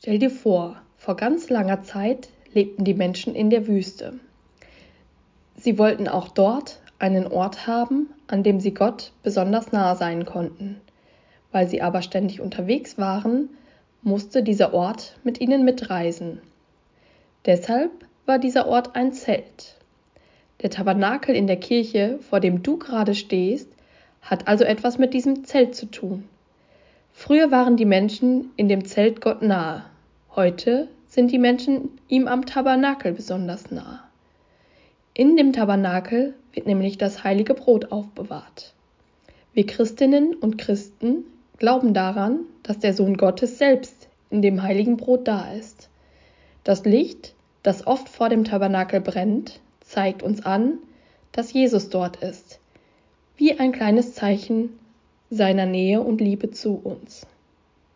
Stell dir vor ganz langer Zeit lebten die Menschen in der Wüste. Sie wollten auch dort einen Ort haben, an dem sie Gott besonders nahe sein konnten. Weil sie aber ständig unterwegs waren, musste dieser Ort mit ihnen mitreisen. Deshalb war dieser Ort ein Zelt. Der Tabernakel in der Kirche, vor dem du gerade stehst, hat also etwas mit diesem Zelt zu tun. Früher waren die Menschen in dem Zelt Gott nahe. Heute sind die Menschen ihm am Tabernakel besonders nahe. In dem Tabernakel wird nämlich das heilige Brot aufbewahrt. Wir Christinnen und Christen glauben daran, dass der Sohn Gottes selbst in dem heiligen Brot da ist. Das Licht, das oft vor dem Tabernakel brennt, zeigt uns an, dass Jesus dort ist, wie ein kleines Zeichen seiner Nähe und Liebe zu uns.